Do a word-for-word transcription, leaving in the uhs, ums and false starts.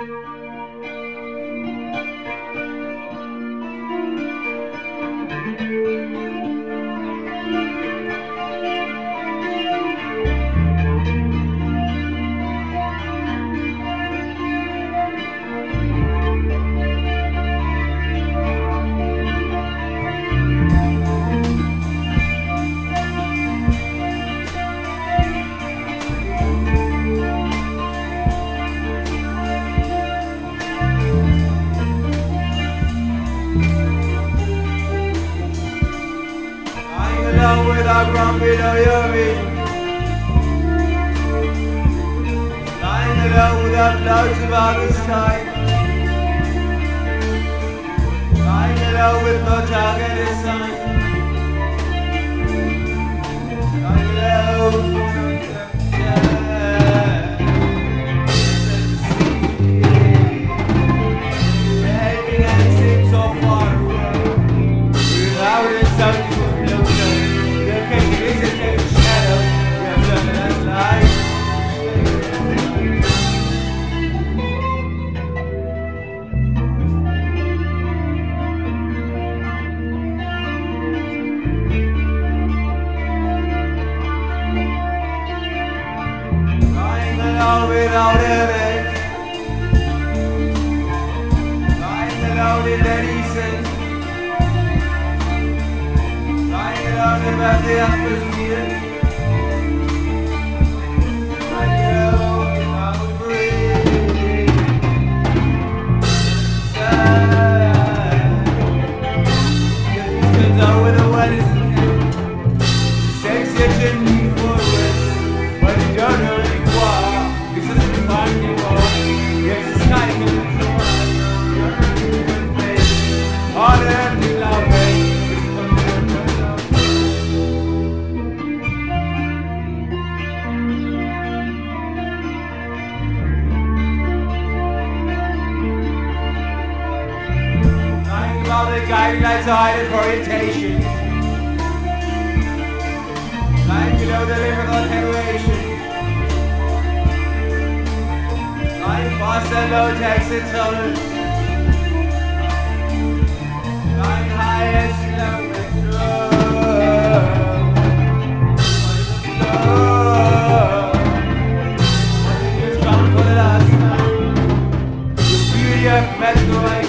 Without grumpy no yummy, lying alone without clouds about the sky, lying alone with no target in sight, lying alone for no behaving and it seems so far away, without it something closer. Without heaven, lying alone in any sense, lying alone about the atmosphere, lying alone without breathing, sad, just turns out with the wettest hand, sex itching me forward, but you don't know any why. Yes, it's kind of hard and loud, lying about the guiding lights of hiding orientation, lying below the limit of attenuation. Fast and low takes its own, lying high and slow with love. It's gone for the last time. The beauty of metro.